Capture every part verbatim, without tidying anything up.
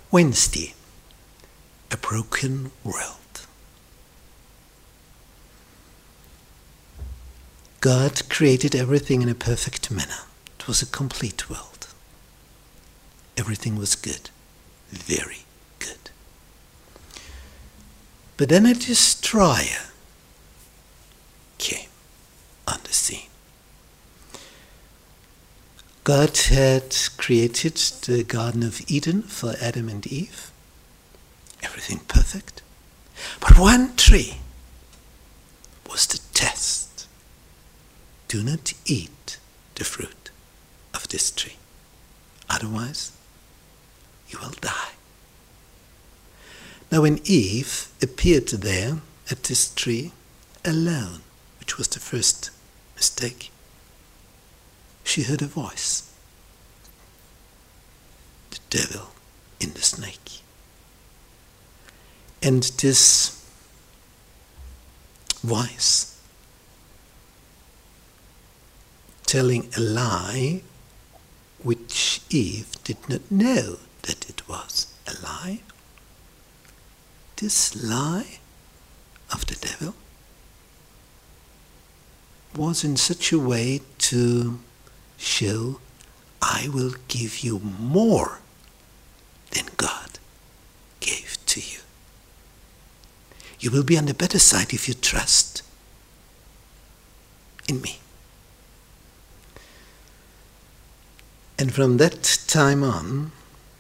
Wednesday, a broken world. God created everything in a perfect manner. It was a complete world. Everything was good, very good. But then a destroyer came on the scene. God had created the Garden of Eden for Adam and Eve. Everything perfect. But one tree was the test. Do not eat the fruit of this tree. Otherwise, you will die. Now when Eve appeared there at this tree alone, which was the first mistake, she heard a voice. The devil in the snake. And this voice telling a lie which Eve did not know that it was a lie. This lie of the devil was in such a way to show, I will give you more than God gave to you. You will be on the better side if you trust in me. And from that time on,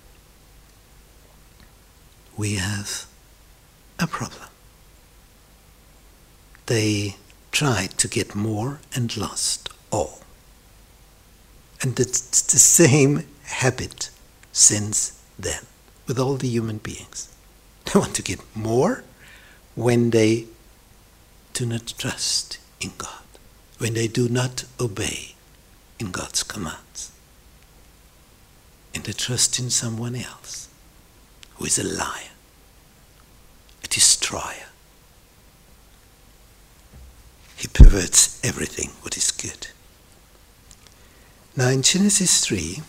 we have a problem. They tried to get more and lost all. And it's the same habit since then with all the human beings. They want to get more when they do not trust in God, when they do not obey in God's commands. And they trust in someone else who is a liar, a destroyer. He perverts everything what is good. Now in Genesis three,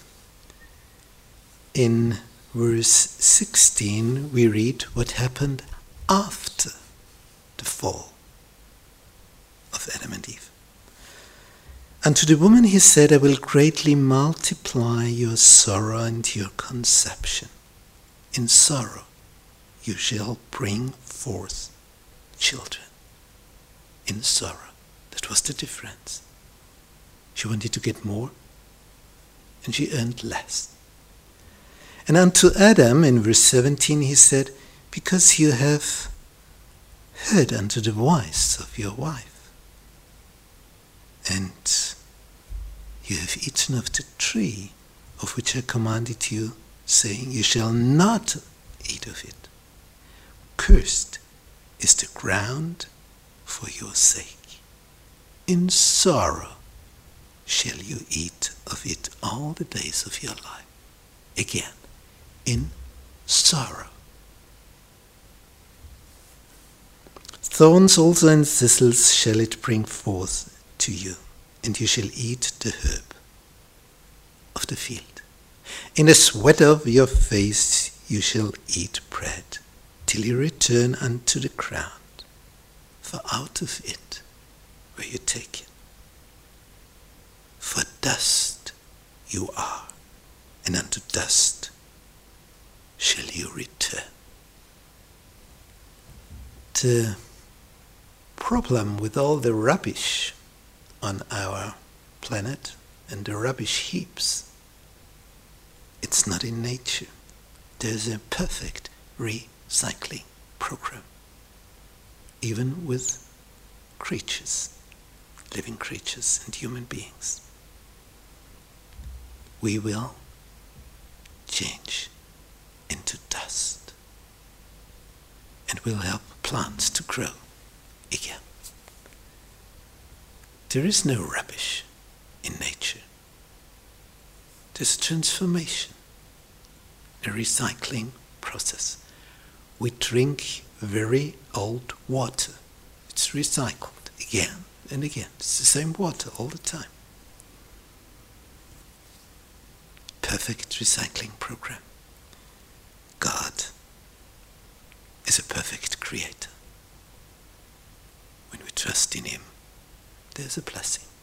in verse sixteen, we read what happened after the fall of Adam and Eve. And to the woman he said, I will greatly multiply your sorrow and your conception. In sorrow you shall bring forth children. In sorrow. That was the difference. She wanted to get more, and she earned less. And unto Adam, in verse seventeen, he said, because you have heard unto the voice of your wife, and you have eaten of the tree of which I commanded you, saying, you shall not eat of it. Cursed is the ground for your sake. In sorrow shall you eat of it all the days of your life. Again, in sorrow. Thorns also and thistles shall it bring forth to you, and you shall eat the herb of the field. In the sweat of your face you shall eat bread, till you return unto the ground, for out of it were you taken. For dust you are, and unto dust shall you return. The problem with all the rubbish on our planet and the rubbish heaps, it's not in nature. There's a perfect recycling program, even with creatures, living creatures and human beings. We will change into dust, and will help plants to grow again. There is no rubbish in nature. There's a transformation, a recycling process. We drink very old water. It's recycled again and again. It's the same water all the time. Perfect recycling program. God is a perfect creator. When we trust in him, there's a blessing.